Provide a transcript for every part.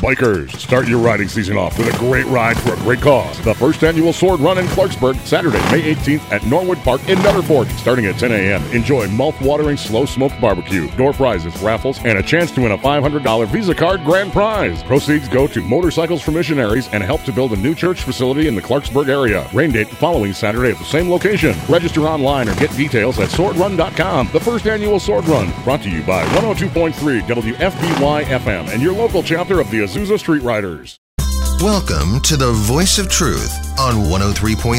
Bikers, start your riding season off with a great ride for a great cause. The first annual Sword Run in Clarksburg, Saturday, May 18th at Norwood Park in Nutter Fort, starting at 10 a.m. Enjoy mouth-watering slow-smoked barbecue, door prizes, raffles, and a chance to win a $500 Visa card grand prize. Proceeds go to Motorcycles for Missionaries and help to build a new church facility in the Clarksburg area. Rain date the following Saturday at the same location. Register online or get details at swordrun.com. The first annual Sword Run, brought to you by 102.3 WFBY FM and your local chapter of the Azusa Street Riders. Welcome to the Voice of Truth on 103.3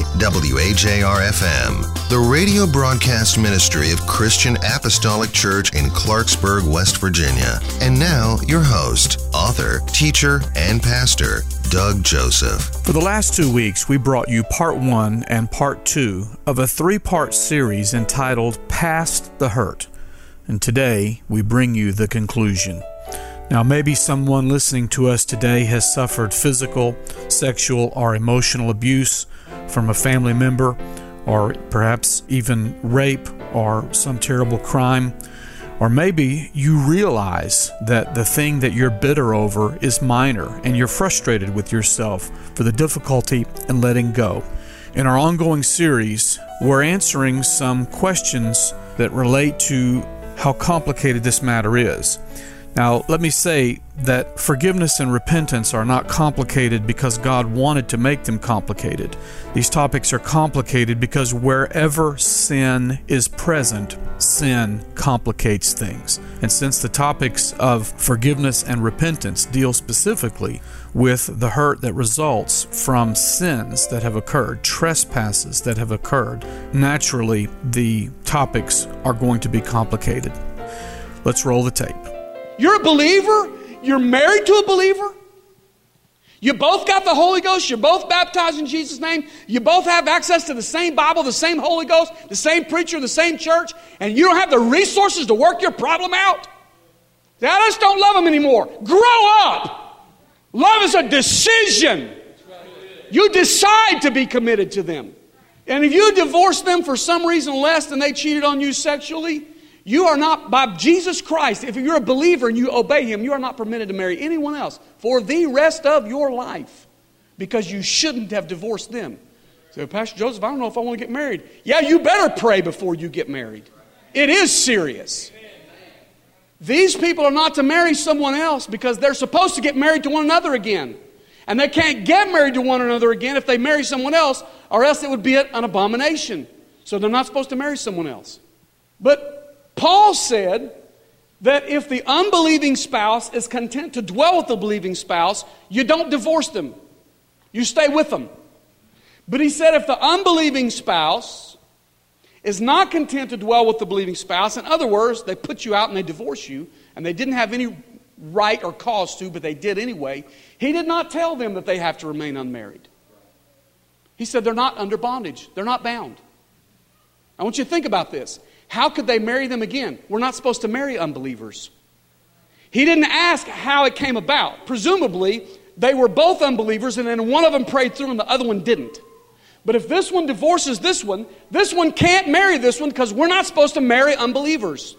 WAJR-FM, the radio broadcast ministry of Christian Apostolic Church in Clarksburg, West Virginia. And now, your host, author, teacher, and pastor, Doug Joseph. For the last 2 weeks, we brought you part 1 and part 2 of a 3-part series entitled Past the Hurt. And today, we bring you the conclusion. Now, maybe someone listening to us today has suffered physical, sexual, or emotional abuse from a family member, or perhaps even rape or some terrible crime. Or maybe you realize that the thing that you're bitter over is minor, and you're frustrated with yourself for the difficulty in letting go. In our ongoing series, we're answering some questions that relate to how complicated this matter is. Now, let me say that forgiveness and repentance are not complicated because God wanted to make them complicated. These topics are complicated because wherever sin is present, sin complicates things. And since the topics of forgiveness and repentance deal specifically with the hurt that results from sins that have occurred, trespasses that have occurred, naturally the topics are going to be complicated. Let's roll the tape. You're a believer. You're married to a believer. You both got the Holy Ghost. You're both baptized in Jesus' name. You both have access to the same Bible, the same Holy Ghost, the same preacher, the same church, and you don't have the resources to work your problem out. I just don't love them anymore. Grow up. Love is a decision. You decide to be committed to them. And if you divorce them for some reason less than they cheated on you sexually, you are not, by Jesus Christ, if you're a believer and you obey Him, you are not permitted to marry anyone else for the rest of your life because you shouldn't have divorced them. So, Pastor Joseph, I don't know if I want to get married. Yeah, you better pray before you get married. It is serious. These people are not to marry someone else because they're supposed to get married to one another again. And they can't get married to one another again if they marry someone else, or else it would be an abomination. So they're not supposed to marry someone else. But Paul said that if the unbelieving spouse is content to dwell with the believing spouse, you don't divorce them. You stay with them. But he said if the unbelieving spouse is not content to dwell with the believing spouse, in other words, they put you out and they divorce you, and they didn't have any right or cause to, but they did anyway, he did not tell them that they have to remain unmarried. He said they're not under bondage. They're not bound. I want you to think about this. How could they marry them again? We're not supposed to marry unbelievers. He didn't ask how it came about. Presumably, they were both unbelievers, and then one of them prayed through and the other one didn't. But if this one divorces this one can't marry this one because we're not supposed to marry unbelievers.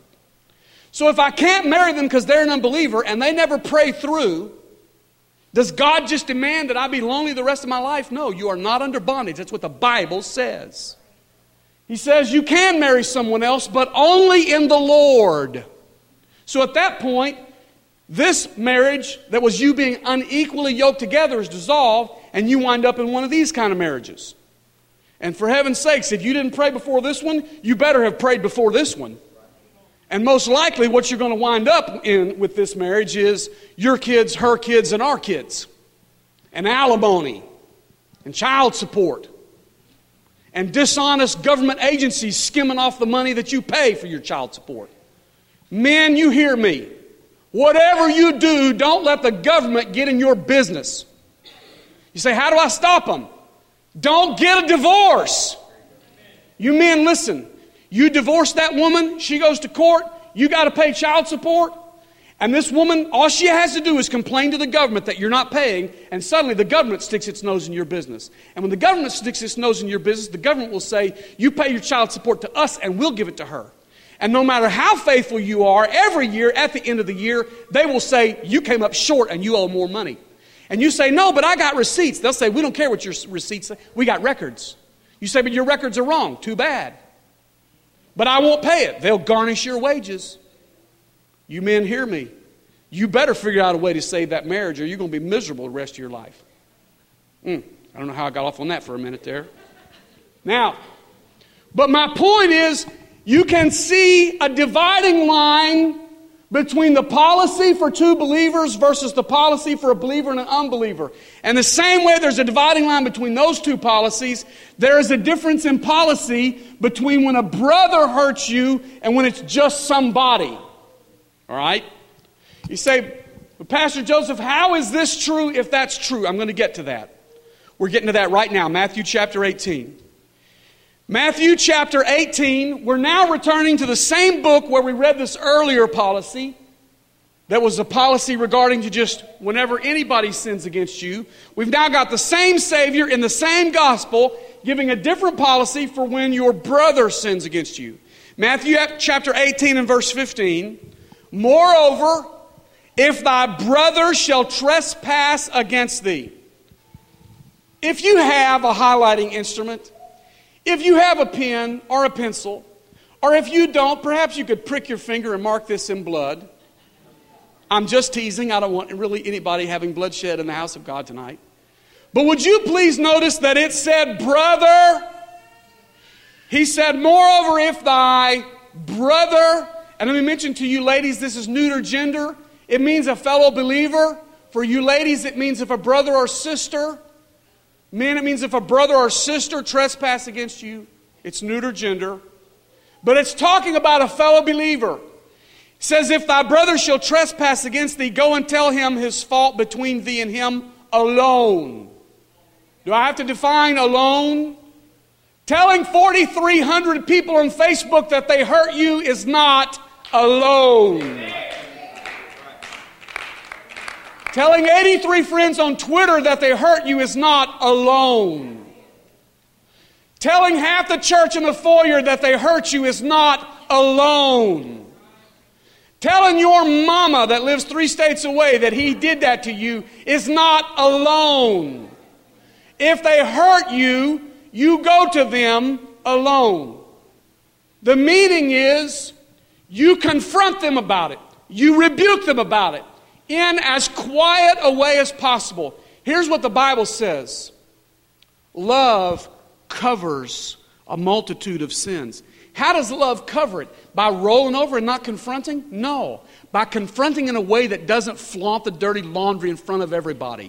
So if I can't marry them because they're an unbeliever and they never pray through, does God just demand that I be lonely the rest of my life? No, you are not under bondage. That's what the Bible says. He says you can marry someone else, but only in the Lord. So at that point, this marriage that was you being unequally yoked together is dissolved, and you wind up in one of these kind of marriages. And for heaven's sakes, if you didn't pray before this one, you better have prayed before this one. And most likely what you're going to wind up in with this marriage is your kids, her kids, and our kids. And alimony. And child support. And dishonest government agencies skimming off the money that you pay for your child support. Men, you hear me. Whatever you do, don't let the government get in your business. You say, how do I stop them? Don't get a divorce. You men, listen. You divorce that woman, she goes to court, you got to pay child support. And this woman, all she has to do is complain to the government that you're not paying, and suddenly the government sticks its nose in your business. And when the government sticks its nose in your business, the government will say, you pay your child support to us and we'll give it to her. And no matter how faithful you are, every year, at the end of the year, they will say, you came up short and you owe more money. And you say, no, but I got receipts. They'll say, we don't care what your receipts say. We got records. You say, but your records are wrong. Too bad. But I won't pay it. They'll garnish your wages. You men hear me. You better figure out a way to save that marriage or you're going to be miserable the rest of your life. I don't know how I got off on that for a minute there. Now, but my point is, you can see a dividing line between the policy for two believers versus the policy for a believer and an unbeliever. And the same way there's a dividing line between those two policies, there is a difference in policy between when a brother hurts you and when it's just somebody. All right? You say, Pastor Joseph, how is this true if that's true? I'm going to get to that. We're getting to that right now, Matthew chapter 18. Matthew chapter 18, we're now returning to the same book where we read this earlier policy. That was a policy regarding to just whenever anybody sins against you. We've now got the same Savior in the same gospel giving a different policy for when your brother sins against you. Matthew chapter 18 and verse 15. Moreover, if thy brother shall trespass against thee. If you have a highlighting instrument, if you have a pen or a pencil, or if you don't, perhaps you could prick your finger and mark this in blood. I'm just teasing. I don't want really anybody having bloodshed in the house of God tonight. But would you please notice that it said brother? He said, moreover, if thy brother, and let me mention to you ladies, this is neuter gender. It means a fellow believer. For you ladies, it means if a brother or sister. Men, it means if a brother or sister trespass against you. It's neuter gender. But it's talking about a fellow believer. It says, if thy brother shall trespass against thee, go and tell him his fault between thee and him alone. Do I have to define alone? Telling 4,300 people on Facebook that they hurt you is not alone. Telling 83 friends on Twitter that they hurt you is not alone. Telling half the church in the foyer that they hurt you is not alone. Telling your mama that lives 3 states away that he did that to you is not alone. If they hurt you, you go to them alone. The meaning is you confront them about it. You rebuke them about it. In as quiet a way as possible. Here's what the Bible says. Love covers a multitude of sins. How does love cover it? By rolling over and not confronting? No. By confronting in a way that doesn't flaunt the dirty laundry in front of everybody.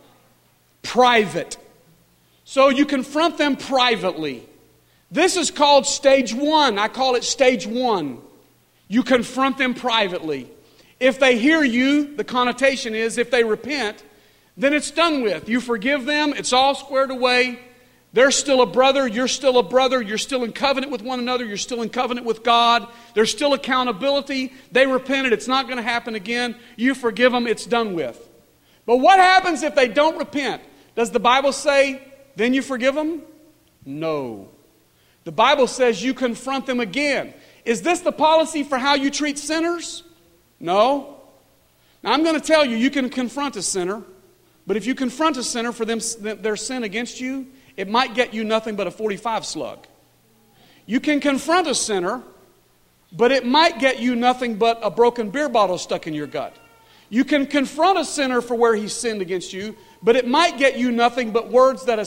Private. So you confront them privately. This is called stage 1. I call it stage 1. You confront them privately. If they hear you, the connotation is if they repent, then it's done with. You forgive them, it's all squared away. They're still a brother, you're still a brother, you're still in covenant with one another, you're still in covenant with God. There's still accountability. They repented, it's not going to happen again. You forgive them, it's done with. But what happens if they don't repent? Does the Bible say, then you forgive them? No. The Bible says you confront them again. Is this the policy for how you treat sinners? No. Now I'm going to tell you, you can confront a sinner, but if you confront a sinner for their sin against you, it might get you nothing but a 45 slug. You can confront a sinner, but it might get you nothing but a broken beer bottle stuck in your gut. You can confront a sinner for where he sinned against you, but it might get you nothing but words that a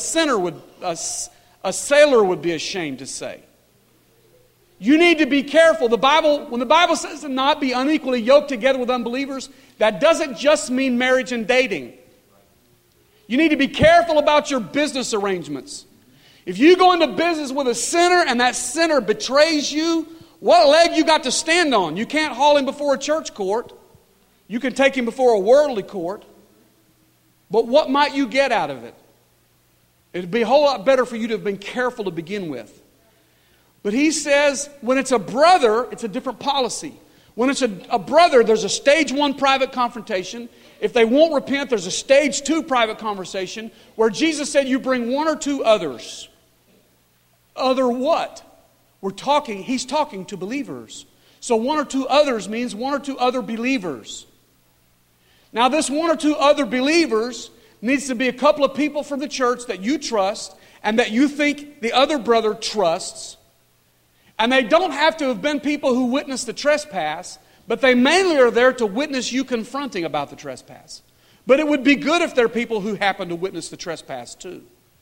sailor would be ashamed to say. You need to be careful. When the Bible says to not be unequally yoked together with unbelievers, that doesn't just mean marriage and dating. You need to be careful about your business arrangements. If you go into business with a sinner and that sinner betrays you, what leg you got to stand on? You can't haul him before a church court. You can take him before a worldly court. But what might you get out of it? It'd be a whole lot better for you to have been careful to begin with. But he says, when it's a brother, it's a different policy. When it's a brother, there's a stage 1 private confrontation. If they won't repent, there's a stage 2 private conversation where Jesus said you bring 1 or 2 others. Other what? He's talking to believers. So one or two others means one or two other believers. Now this one or two other believers needs to be a couple of people from the church that you trust and that you think the other brother trusts. And they don't have to have been people who witnessed the trespass, but they mainly are there to witness you confronting about the trespass. But it would be good if they're people who happen to witness the trespass too.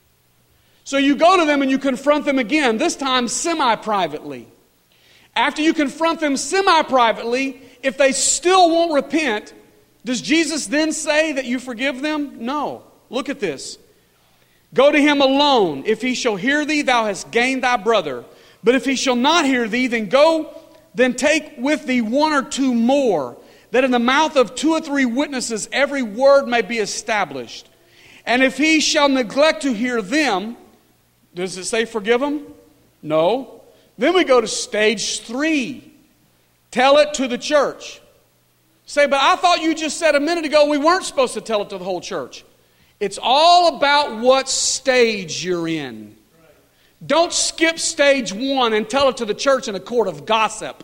So you go to them and you confront them again, this time semi-privately. After you confront them semi-privately, if they still won't repent, does Jesus then say that you forgive them? No. Look at this. Go to him alone. If he shall hear thee, thou hast gained thy brother. But if he shall not hear thee, then take with thee one or two more, that in the mouth of 2 or 3 witnesses every word may be established. And if he shall neglect to hear them, does it say forgive him? No. Then we go to stage 3. Tell it to the church. Say, but I thought you just said a minute ago we weren't supposed to tell it to the whole church. It's all about what stage you're in. Don't skip stage 1 and tell it to the church in a court of gossip.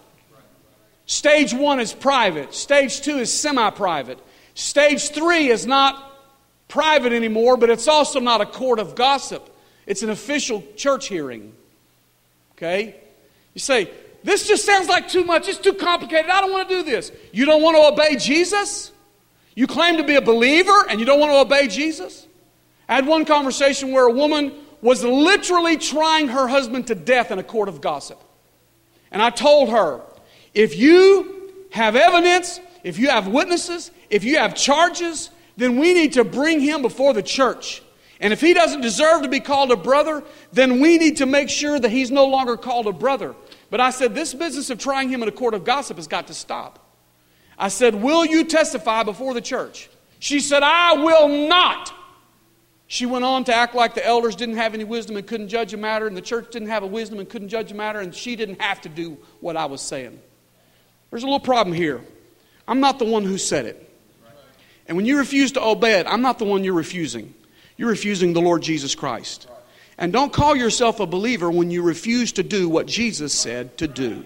Stage 1 is private. Stage 2 is semi-private. Stage 3 is not private anymore, but it's also not a court of gossip. It's an official church hearing. Okay? You say, this just sounds like too much. It's too complicated. I don't want to do this. You don't want to obey Jesus? You claim to be a believer and you don't want to obey Jesus? I had one conversation where a woman was literally trying her husband to death in a court of gossip. And I told her, if you have evidence, if you have witnesses, if you have charges, then we need to bring him before the church. And if he doesn't deserve to be called a brother, then we need to make sure that he's no longer called a brother. But I said, this business of trying him in a court of gossip has got to stop. I said, will you testify before the church? She said, I will not. She went on to act like the elders didn't have any wisdom and couldn't judge a matter, and the church didn't have a wisdom and couldn't judge a matter, and she didn't have to do what I was saying. There's a little problem here. I'm not the one who said it. And when you refuse to obey it, I'm not the one you're refusing. You're refusing the Lord Jesus Christ. And don't call yourself a believer when you refuse to do what Jesus said to do.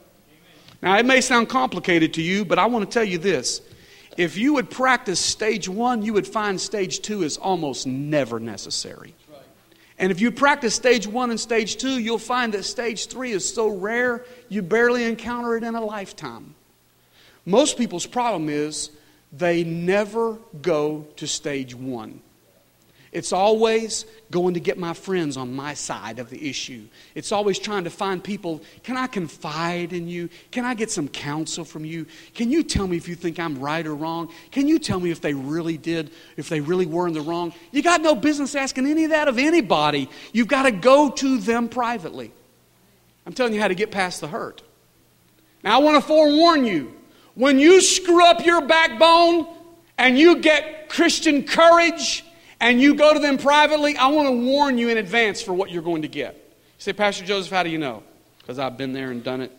Now, it may sound complicated to you, but I want to tell you this. If you would practice stage 1, you would find stage 2 is almost never necessary. And if you practice stage 1 and stage 2, you'll find that stage 3 is so rare, you barely encounter it in a lifetime. Most people's problem is they never go to stage 1. It's always going to get my friends on my side of the issue. It's always trying to find people, can I confide in you? Can I get some counsel from you? Can you tell me if you think I'm right or wrong? Can you tell me if they really were in the wrong? You got no business asking any of that of anybody. You've got to go to them privately. I'm telling you how to get past the hurt. Now I want to forewarn you, when you screw up your backbone and you get Christian courage and you go to them privately, I want to warn you in advance for what you're going to get. You say, Pastor Joseph, how do you know? Because I've been there and done it.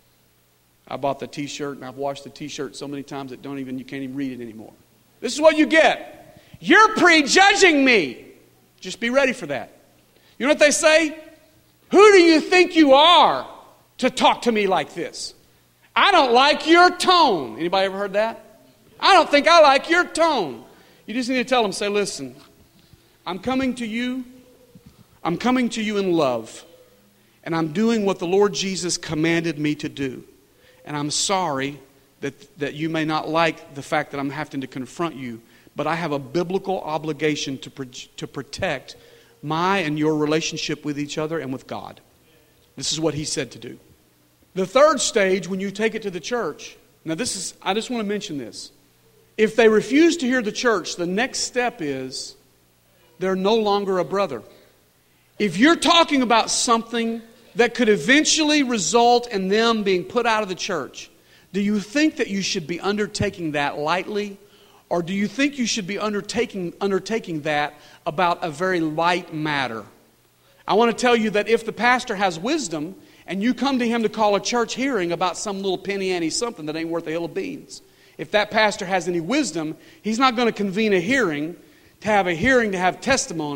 I bought the t-shirt and I've washed the t-shirt so many times that you can't even read it anymore. This is what you get. You're prejudging me. Just be ready for that. You know what they say? Who do you think you are to talk to me like this? I don't like your tone. Anybody ever heard that? I don't think I like your tone. You just need to tell them, say, listen, I'm coming to you in love, and I'm doing what the Lord Jesus commanded me to do. And I'm sorry that you may not like the fact that I'm having to confront you, but I have a biblical obligation to protect my and your relationship with each other and with God. This is what he said to do. The third stage, when you take it to the church, now I just want to mention this. If they refuse to hear the church, the next step is they're no longer a brother. If you're talking about something that could eventually result in them being put out of the church, do you think that you should be undertaking that lightly? Or do you think you should be undertaking that about a very light matter? I want to tell you that if the pastor has wisdom and you come to him to call a church hearing about some little penny ante something that ain't worth a hill of beans, if that pastor has any wisdom, he's not going to convene a hearing to have testimony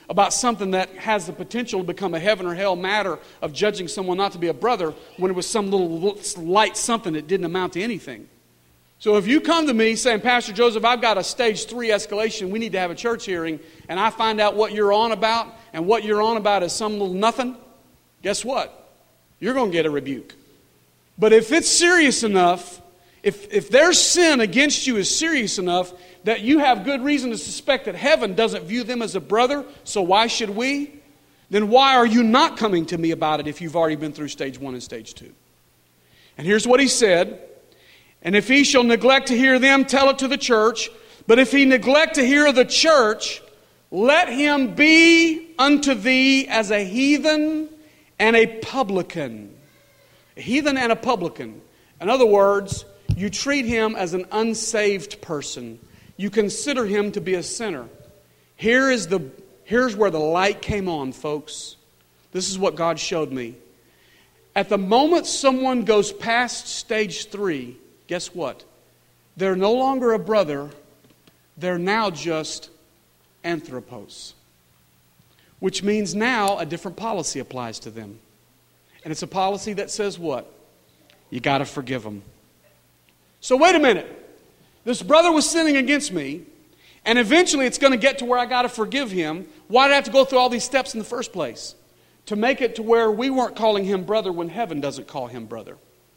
about something that has the potential to become a heaven or hell matter of judging someone not to be a brother when it was some little light something that didn't amount to anything. So if you come to me saying, Pastor Joseph, I've got a stage 3 escalation, we need to have a church hearing, and I find out what you're on about, and what you're on about is some little nothing, guess what? You're going to get a rebuke. But if it's serious enough, if their sin against you is serious enough that you have good reason to suspect that heaven doesn't view them as a brother, so why should we? Then why are you not coming to me about it if you've already been through stage 1 and stage 2? And here's what he said. And if he shall neglect to hear them, tell it to the church. But if he neglect to hear the church, let him be unto thee as a heathen and a publican. A heathen and a publican. In other words, you treat him as an unsaved person. You consider him to be a sinner. Here's where the light came on, folks. This is what God showed me. At the moment someone goes past stage 3, guess what? They're no longer a brother. They're now just anthropos. Which means now a different policy applies to them. And it's a policy that says what? You got to forgive them. So wait a minute. This brother was sinning against me, and eventually it's going to get to where I got to forgive him. Why did I have to go through all these steps in the first place? To make it to where we weren't calling him brother when heaven doesn't call him brother.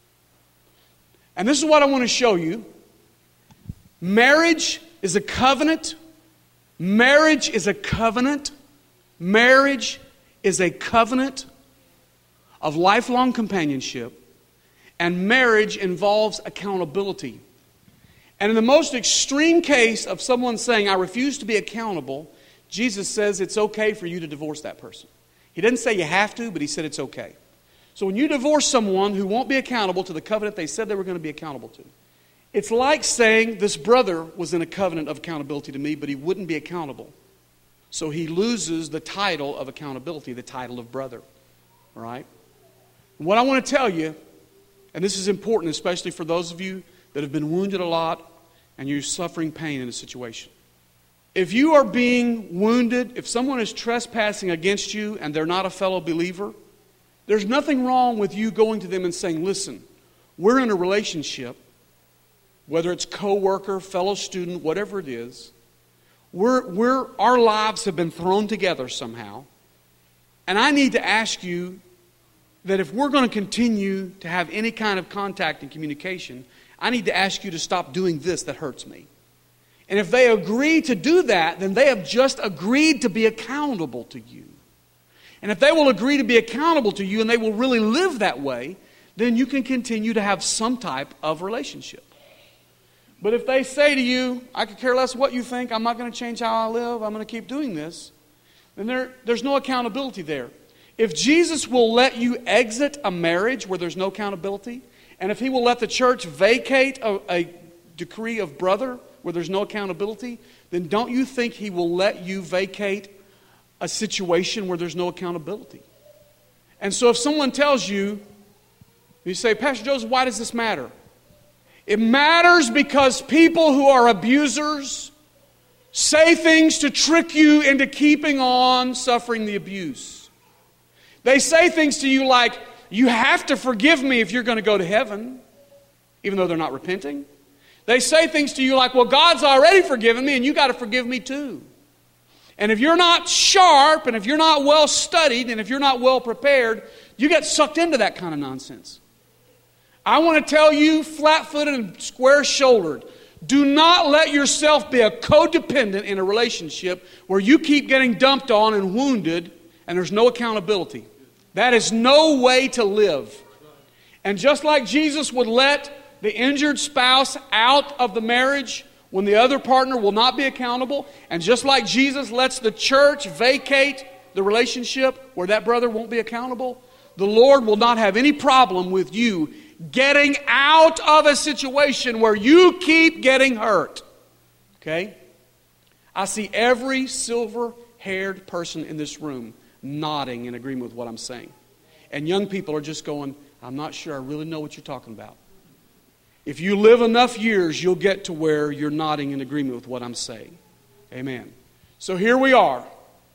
And this is what I want to show you. Marriage is a covenant. Marriage is a covenant. Marriage is a covenant of lifelong companionship. And marriage involves accountability. And in the most extreme case of someone saying, I refuse to be accountable, Jesus says it's okay for you to divorce that person. He didn't say you have to, but he said it's okay. So when you divorce someone who won't be accountable to the covenant they said they were going to be accountable to, it's like saying this brother was in a covenant of accountability to me, but he wouldn't be accountable. So he loses the title of accountability, the title of brother. All right? And what I want to tell you, and this is important especially for those of you that have been wounded a lot and you're suffering pain in a situation. If you are being wounded, if someone is trespassing against you and they're not a fellow believer, there's nothing wrong with you going to them and saying, listen, we're in a relationship, whether it's co-worker, fellow student, whatever it is, our lives have been thrown together somehow, and I need to ask you that if we're going to continue to have any kind of contact and communication, I need to ask you to stop doing this that hurts me. And if they agree to do that, then they have just agreed to be accountable to you. And if they will agree to be accountable to you and they will really live that way, then you can continue to have some type of relationship. But if they say to you, I could care less what you think, I'm not going to change how I live, I'm going to keep doing this, then there's no accountability there. If Jesus will let you exit a marriage where there's no accountability, and if he will let the church vacate a decree of brother where there's no accountability, then don't you think he will let you vacate a situation where there's no accountability? And so if someone tells you, you say, Pastor Joseph, why does this matter? It matters because people who are abusers say things to trick you into keeping on suffering the abuse. They say things to you like, you have to forgive me if you're going to go to heaven, even though they're not repenting. They say things to you like, well, God's already forgiven me and you got to forgive me too. And if you're not sharp and if you're not well studied and if you're not well prepared, you get sucked into that kind of nonsense. I want to tell you, flat-footed and square-shouldered, do not let yourself be a codependent in a relationship where you keep getting dumped on and wounded and there's no accountability. That is no way to live. And just like Jesus would let the injured spouse out of the marriage when the other partner will not be accountable, and just like Jesus lets the church vacate the relationship where that brother won't be accountable, the Lord will not have any problem with you getting out of a situation where you keep getting hurt. Okay? I see every silver-haired person in this room nodding in agreement with what I'm saying. And young people are just going, I'm not sure I really know what you're talking about. If you live enough years, you'll get to where you're nodding in agreement with what I'm saying. Amen. So here we are.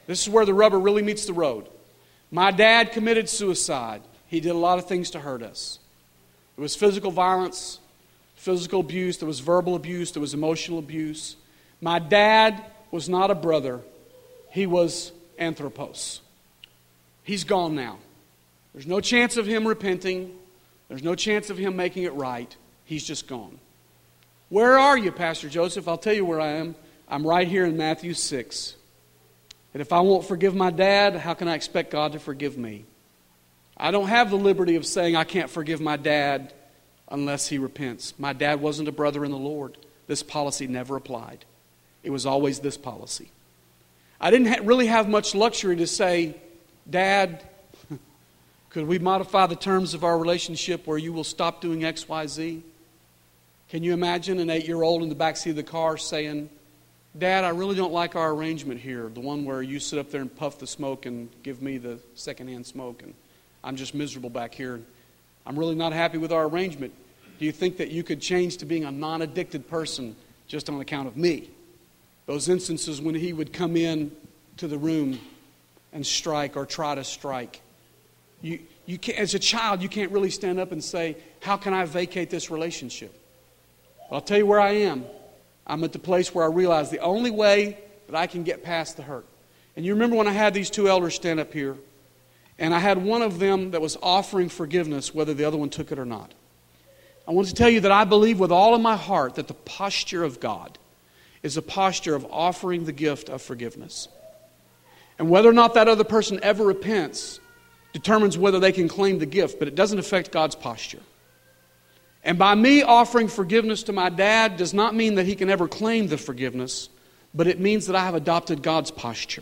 This is where the rubber really meets the road. My dad committed suicide. He did a lot of things to hurt us. There was physical violence, physical abuse, there was verbal abuse, there was emotional abuse. My dad was not a brother. He was anthropos. He's gone now. There's no chance of him repenting. There's no chance of him making it right. He's just gone. Where are you, Pastor Joseph? I'll tell you where I am. I'm right here in Matthew 6. And if I won't forgive my dad, how can I expect God to forgive me? I don't have the liberty of saying I can't forgive my dad unless he repents. My dad wasn't a brother in the Lord. This policy never applied. It was always this policy. I didn't really have much luxury to say, Dad, could we modify the terms of our relationship where you will stop doing X, Y, Z? Can you imagine an 8-year-old in the backseat of the car saying, Dad, I really don't like our arrangement here, the one where you sit up there and puff the smoke and give me the secondhand smoke, and I'm just miserable back here. I'm really not happy with our arrangement. Do you think that you could change to being a non-addicted person just on account of me? Those instances when he would come in to the room and strike or try to strike. You can't, as a child, you can't really stand up and say, how can I vacate this relationship? But I'll tell you where I am. I'm at the place where I realize the only way that I can get past the hurt. And you remember when I had these two elders stand up here, and I had one of them that was offering forgiveness, whether the other one took it or not. I want to tell you that I believe with all of my heart that the posture of God is a posture of offering the gift of forgiveness. And whether or not that other person ever repents determines whether they can claim the gift, but it doesn't affect God's posture. And by me offering forgiveness to my dad does not mean that he can ever claim the forgiveness, but it means that I have adopted God's posture.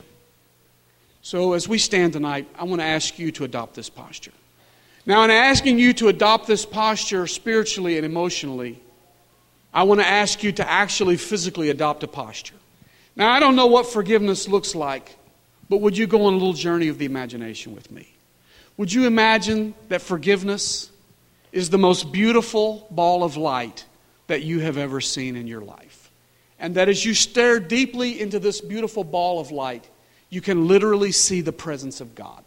So as we stand tonight, I want to ask you to adopt this posture. Now, in asking you to adopt this posture spiritually and emotionally, I want to ask you to actually physically adopt a posture. Now, I don't know what forgiveness looks like, but would you go on a little journey of the imagination with me? Would you imagine that forgiveness is the most beautiful ball of light that you have ever seen in your life? And that as you stare deeply into this beautiful ball of light, you can literally see the presence of God.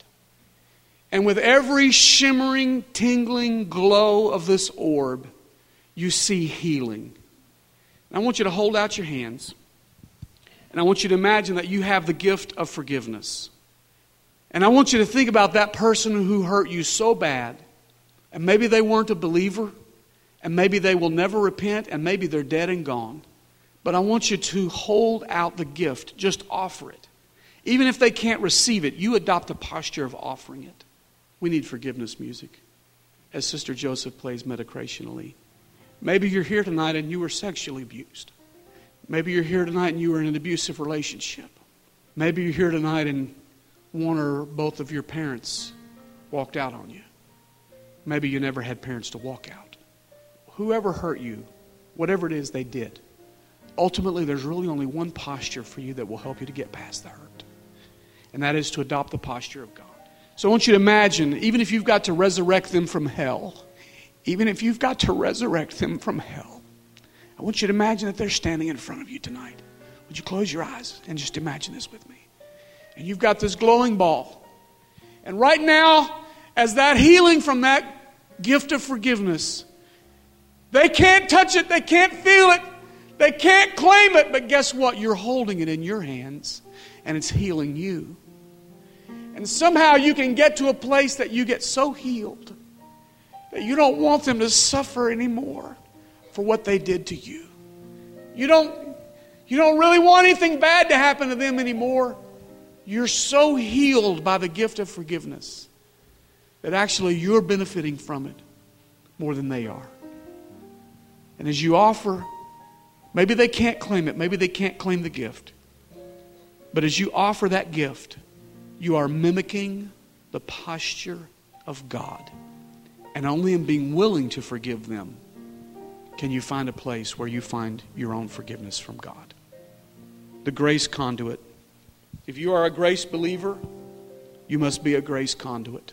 And with every shimmering, tingling glow of this orb, you see healing. And I want you to hold out your hands. And I want you to imagine that you have the gift of forgiveness. And I want you to think about that person who hurt you so bad. And maybe they weren't a believer. And maybe they will never repent. And maybe they're dead and gone. But I want you to hold out the gift. Just offer it. Even if they can't receive it, you adopt a posture of offering it. We need forgiveness music as Sister Joseph plays metacrationally. Maybe you're here tonight and you were sexually abused. Maybe you're here tonight and you were in an abusive relationship. Maybe you're here tonight and one or both of your parents walked out on you. Maybe you never had parents to walk out. Whoever hurt you, whatever it is they did, ultimately there's really only one posture for you that will help you to get past the hurt. And that is to adopt the posture of God. So I want you to imagine, even if you've got to resurrect them from hell, even if you've got to resurrect them from hell, I want you to imagine that they're standing in front of you tonight. Would you close your eyes and just imagine this with me? And you've got this glowing ball. And right now, as that healing from that gift of forgiveness, they can't touch it, they can't feel it, they can't claim it, but guess what? You're holding it in your hands, and it's healing you. And somehow you can get to a place that you get so healed that you don't want them to suffer anymore for what they did to you. You don't really want anything bad to happen to them anymore. You're so healed by the gift of forgiveness that actually you're benefiting from it more than they are. And as you offer, maybe they can't claim it, maybe they can't claim the gift. But as you offer that gift, you are mimicking the posture of God. And only in being willing to forgive them can you find a place where you find your own forgiveness from God. The grace conduit. If you are a grace believer, you must be a grace conduit.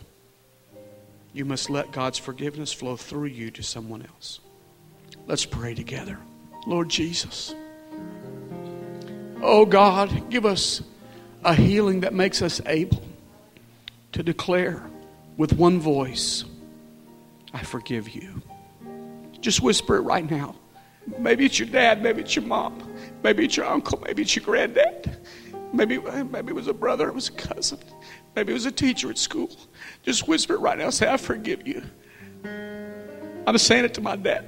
You must let God's forgiveness flow through you to someone else. Let's pray together. Lord Jesus, oh God, give us A healing that makes us able to declare with one voice, I forgive you. Just whisper it right now. Maybe it's your dad, maybe it's your mom, maybe it's your uncle, maybe it's your granddad. Maybe it was a brother, it was a cousin. Maybe it was a teacher at school. Just whisper it right now. Say, I forgive you. I'm saying it to my dad.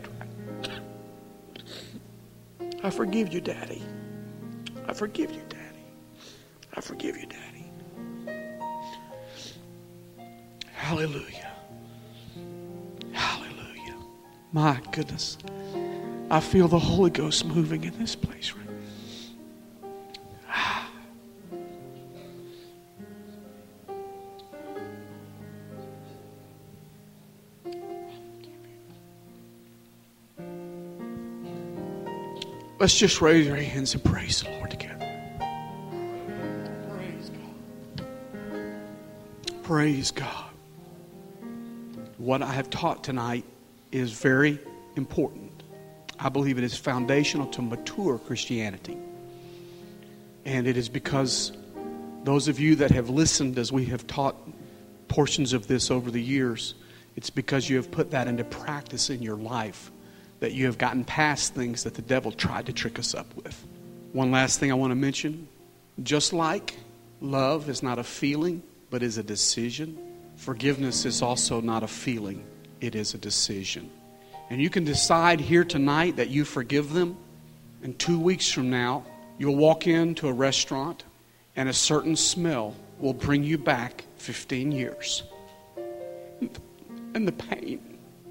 I forgive you, Daddy. I forgive you, Daddy. I forgive you, Daddy. Hallelujah. Hallelujah. My goodness. I feel the Holy Ghost moving in this place right now. Let's just raise our hands and praise the Lord together. Praise God. Praise God. What I have taught tonight is very important. I believe it is foundational to mature Christianity. And it is because those of you that have listened as we have taught portions of this over the years, it's because you have put that into practice in your life, that you have gotten past things that the devil tried to trick us up with. One last thing I want to mention. Just like love is not a feeling, but is a decision, forgiveness is also not a feeling, it is a decision. And you can decide here tonight that you forgive them, and 2 weeks from now, you'll walk into a restaurant and a certain smell will bring you back 15 years. And the pain.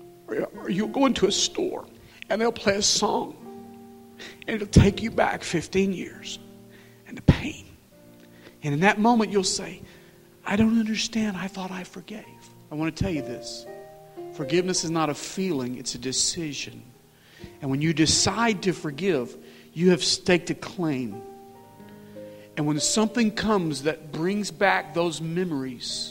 Or you'll go into a store and they'll play a song and it'll take you back 15 years. And the pain. And in that moment you'll say, I don't understand. I thought I forgave. I want to tell you this. Forgiveness is not a feeling, it's a decision. And when you decide to forgive, you have staked a claim. And when something comes that brings back those memories,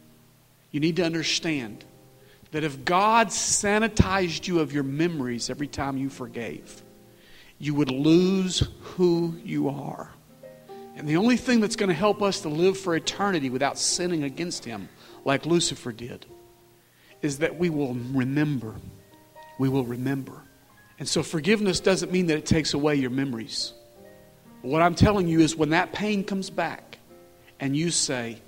you need to understand that if God sanitized you of your memories every time you forgave, you would lose who you are. And the only thing that's going to help us to live for eternity without sinning against Him, like Lucifer did, is that we will remember. We will remember. And so forgiveness doesn't mean that it takes away your memories. What I'm telling you is when that pain comes back and you say,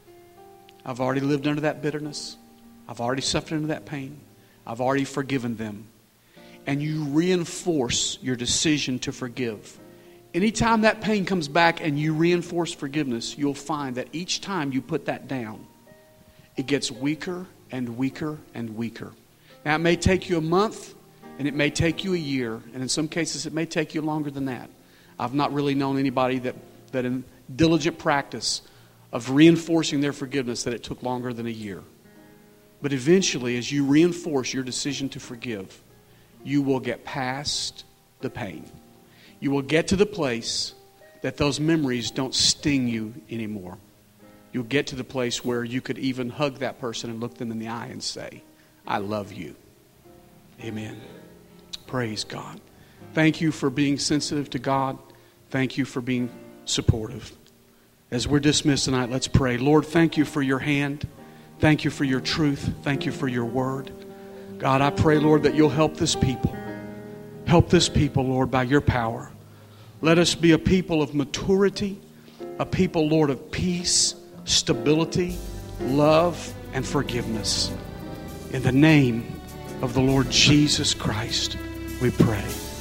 I've already lived under that bitterness. I've already suffered under that pain. I've already forgiven them. And you reinforce your decision to forgive. Anytime that pain comes back and you reinforce forgiveness, you'll find that each time you put that down, it gets weaker and weaker and weaker. Now, it may take you a month, and it may take you a year, and in some cases it may take you longer than that. I've not really known anybody that in diligent practice of reinforcing their forgiveness that it took longer than a year. But eventually, as you reinforce your decision to forgive, you will get past the pain. You will get to the place that those memories don't sting you anymore. You'll get to the place where you could even hug that person and look them in the eye and say, I love you. Amen. Praise God. Thank you for being sensitive to God. Thank you for being supportive. As we're dismissed tonight, let's pray. Lord, thank you for your hand. Thank you for your truth. Thank you for your word. God, I pray, Lord, that you'll help this people. Help this people, Lord, by your power. Let us be a people of maturity, a people, Lord, of peace, stability, love, and forgiveness. In the name of the Lord Jesus Christ, we pray.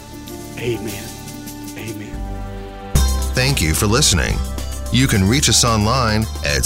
Amen. Amen. Thank you for listening. You can reach us online at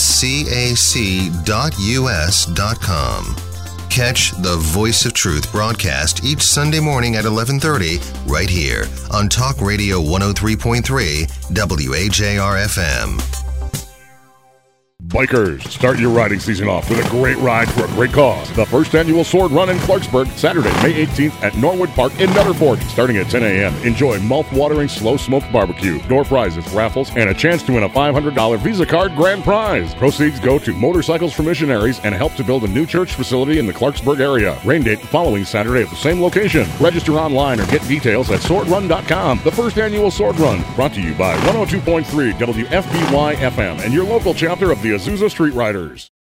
cac.us.com. Catch the Voice of Truth broadcast each Sunday morning at 11:30 right here on Talk Radio 103.3 WAJR-FM. Bikers, start your riding season off with a great ride for a great cause. The first annual Sword Run in Clarksburg, Saturday, May 18th at Norwood Park in Nutter Fort, starting at 10 a.m. Enjoy mouth-watering slow-smoked barbecue, door prizes, raffles, and a chance to win a $500 Visa card grand prize. Proceeds go to Motorcycles for Missionaries and help to build a new church facility in the Clarksburg area. Rain date following Saturday at the same location. Register online or get details at swordrun.com. The first annual Sword Run, brought to you by 102.3 WFBY FM and your local chapter of the Azusa Street Riders.